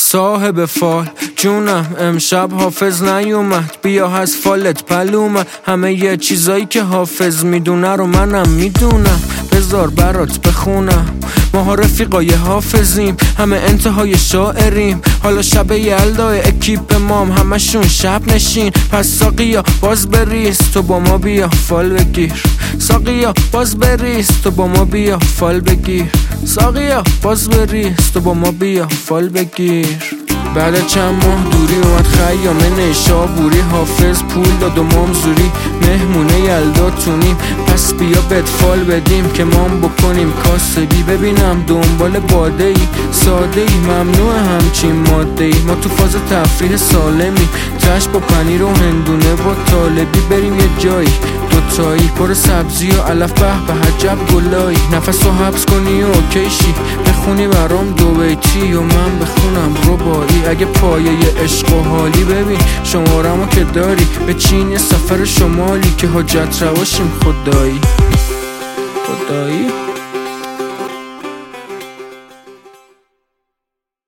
صاحب فال جونم امشب حافظ نیومد، بیا از فالت پلومه. همه یه چیزایی که حافظ میدونه رو منم میدونم، بذار برات بخونم. ماها رفیقای حافظیم، همه انتهای شاعریم. حالا شب یلدای اکیپ مام همشون شب نشین. پس ساقیا باز بریز تو با ما بیا فال بگیر. ساقیا باز بریز تو با ما بیا فال بگیر. ساقیا باز بریز تو با ما بیا فال بگیر. بعد چند ماه دوری اومد خیامه نیشابوری. حافظ پول داد و مامزوری، مهمونه یلداتونیم. پس بیا بهت فال بدیم که مام بکنیم کاسبی. ببینم دنبال باده ای ساده ای، ممنوع همچین ماده ای. ما تو فاز تفریح سالمی، تش با پنیر و هندونه و طالبی. بریم یه جایی دوتایی پر سبزی و علف به عجب گلایی. نفسو حبس کنی و اوکیشی، بخونی برام دو بیتی و من بخونم ربایی. اگه پایه عشق و حالی ببین شمارمو که داری، به چین سفر شمالی که حجت رواشیم خدایی.